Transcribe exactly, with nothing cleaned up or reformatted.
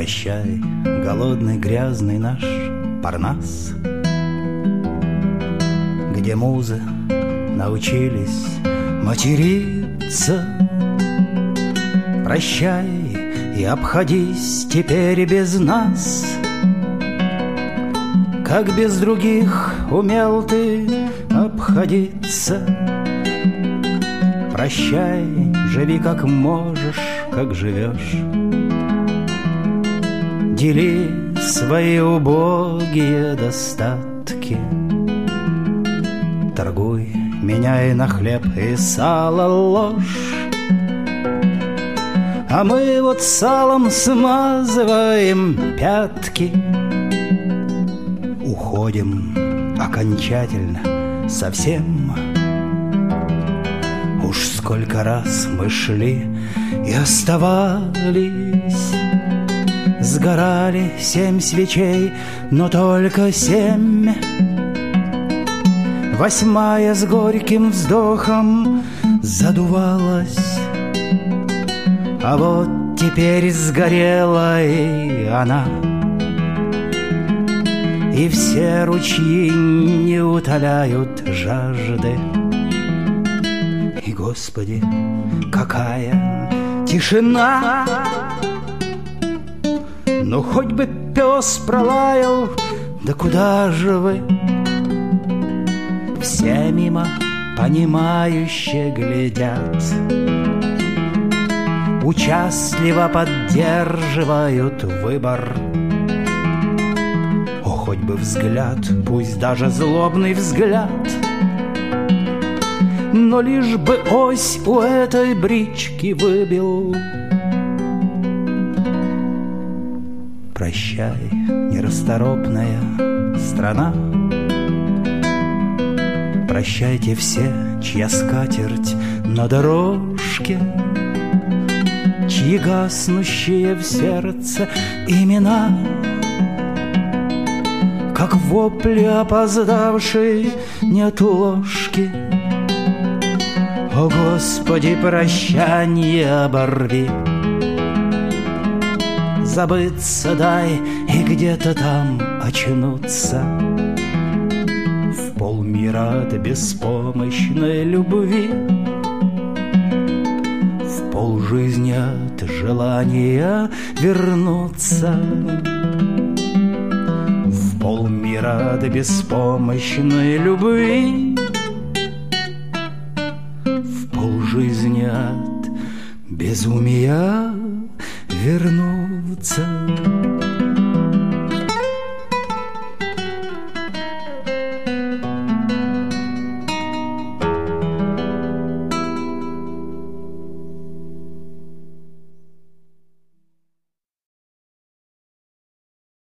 Прощай, голодный, грязный наш Парнас, где музы научились материться. Прощай и обходись теперь без нас, как без других умел ты обходиться. Прощай, живи как можешь, как живешь. Дели свои убогие достатки. Торгуй, меняй на хлеб и сало ложь. А мы вот салом смазываем пятки. Уходим окончательно, совсем. Уж сколько раз мы шли и оставались. Сгорали семь свечей, но только семь. Восьмая с горьким вздохом задувалась. А вот теперь сгорела и она. И все ручьи не утоляют жажды. И, Господи, какая тишина! Ну, хоть бы пес пролаял, да куда же вы? Все мимо понимающе глядят, участливо поддерживают выбор. О, хоть бы взгляд, пусть даже злобный взгляд, но лишь бы ось у этой брички выбил. Прощай, нерасторопная страна. Прощайте все, чья скатерть на дорожке, чьи гаснущие в сердце имена, как вопли опоздавшей нет ложки. О, Господи, прощанье оборви. Забыться дай и где-то там очнуться. В полмира от беспомощной любви, в полжизни от желания вернуться. В полмира от беспомощной любви, в полжизни от безумия вернуться.